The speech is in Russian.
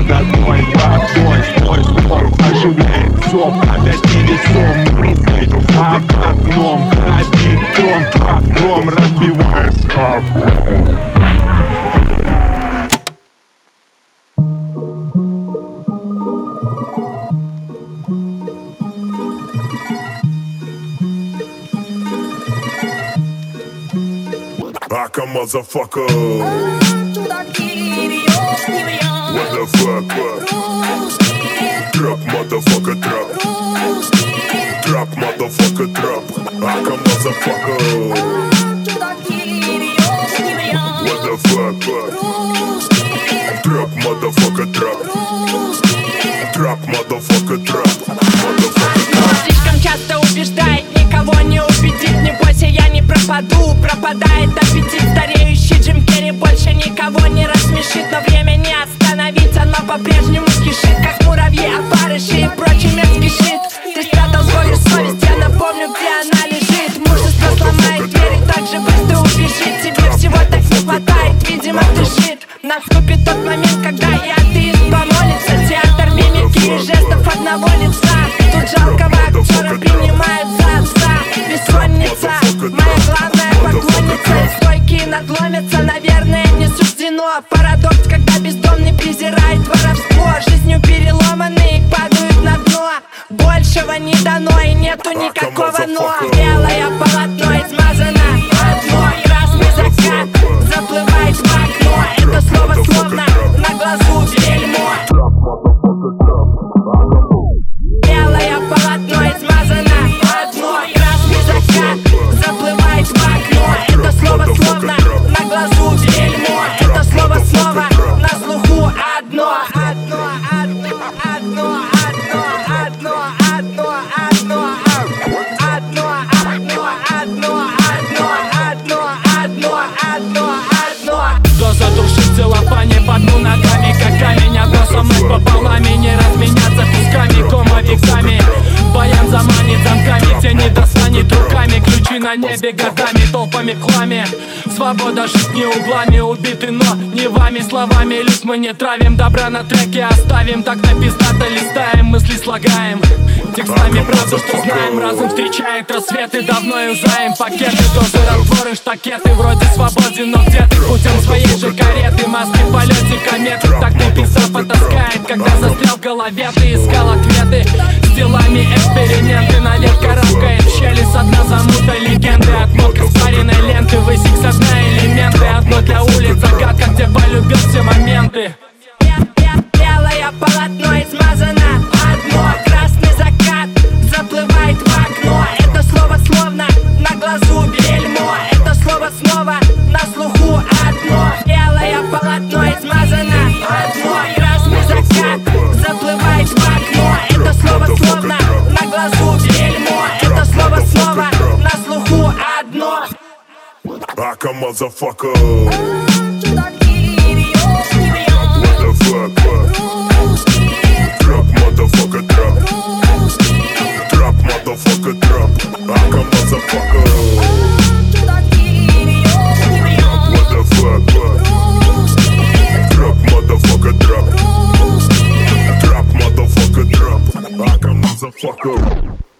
родной, родной, твой спор оживляет все, подойди весом, рукой, как окном, пробит трон, окном разбивается. Aka motherfucker. What the fuck? Trap motherfucker trap. Trap motherfucker trap. Aka motherfucker. What the fuck? Trap motherfucker trap. Trap motherfucker trap. Слишком часто убеждает, никого не убедит. Не бойся, я не пропаду. Пропадает аппетит, стареющий Джим Керри больше никого не рассмешит. Но время не остановить, оно по-прежнему кишит, как муравьи, опарыши и прочий мерзкий щит. Ты спрятал свою совесть, я напомню, где она лежит. Мужество сломает дверь и так же быстро убежит. Тебе всего так не хватает, видимо ты жит. Наступит тот момент, когда и атеист помолится. Театр мимики и жестов одного лица. Тут жалкого актера принимают за отца. Бессонница, моя главная поклонница. Стойкие надломятся, наверное, не суждено. Парадокс, когда бездомный презирает воровство. Жизнью переломанные падают на дно. Большего не дано и нету никакого но. Белое полотно измазано одно. Красный закат заплывает в окно. Это слово словно на глазу бельмо. Белое полотно измазано одно. Красный закат заплывает в окно. Это слово словно на глазу бельмо. Это слово слово на слуху одно. Одно, одно, одно, одно, одно, одно, одно, одно, одно, одно, одно, одно, одно. Доза душит в целлофане, подну ногами, как камень. Одно со мной пополам и не разменяться кусками, комовиками. Баян заманит замками, тени достанет руками. Ключи на небе годами, толпами в хламе. Свобода жить не углами, убиты, но не вами. Словами лист мы не травим, добра на треке оставим. Так на пиздато листаем, мысли слагаем. Текстами правду, что знаем, разум встречает рассветы. Давно юзаем пакеты, дозы, растворы, штакеты. Вроде свободен, но где ты? Путем своей же кареты, маски в полете кометы. Так ты писал, потаскает, когда застрял в голове. Ты искал ответы, с делами эксперименты. Наверх карабкает в щели со дна замута легенды. Отмотка спаренной ленты, высек со дна элементы. Одно для улиц, загадка, где полюбил все моменты. Белое полотно измазано одно. Красный закат заплывает в окно. Это слово словно на глазу бельмо. Это слово снова на слуху одно. Белое полотно измазано одно. Красный закат заплывает в окно. Это слово словно на глазу бельмо. Это слово снова на слуху одно. Aka motherfucker. What the fuck? Trap motherfucker trap. Trap motherfucker trap. Aka motherfucker. What the fuck? Trap motherfucker trap. Trap motherfucker trap. Aka motherfucker.